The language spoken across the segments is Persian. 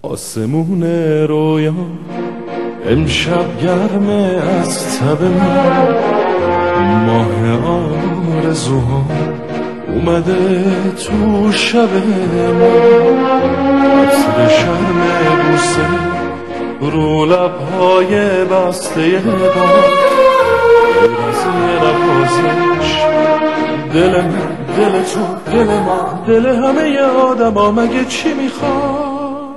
آسمون رویا امشب گرمه از تب من، ماه آرزوها اومده تو شب من، عطر شرم بوسه رو لبهای بسته باد، غیر از یه نوازش دل من، دل تو، دل ما، دل همه آدم ها مگه چی میخواد؟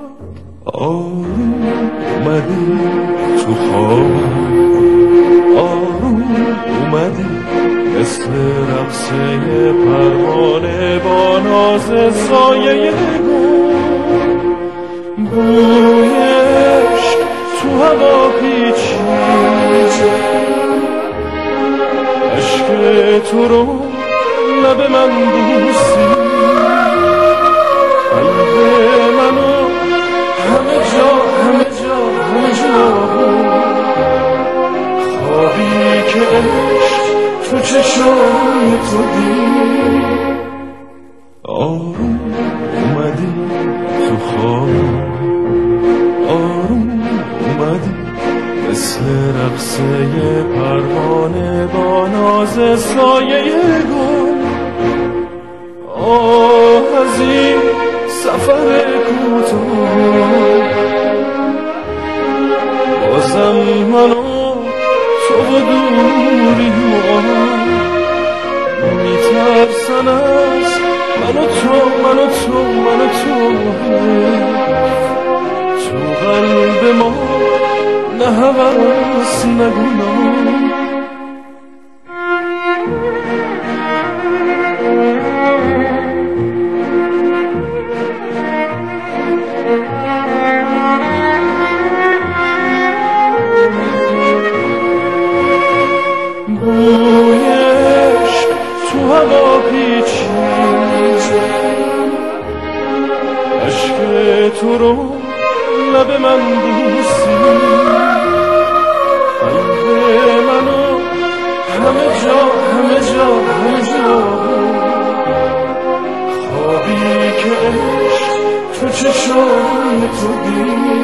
آروم اومدی تو خواب، آروم اومدی مثل رقصه پروانه با ناز سایه گل، بوی عشق تو هوا پیچید، عشق تو رو لب من بوسید، قلب منو همه جا خوابی که عشق تو چشم تو دید. آروم اومدی تو خواب، آروم اومدی مثل رقصه پروانه با ناز سایه گل. آه از این سفر کوتاه بازم منو تو و دوری ها میترسن از منو تو قلب ما نه هوس نه گناه. بوی عشق تو هوا پیچید، عشق تو رو لب من بوسید، قلب منو همه جا خوابی که عشق تو چشم تو دید.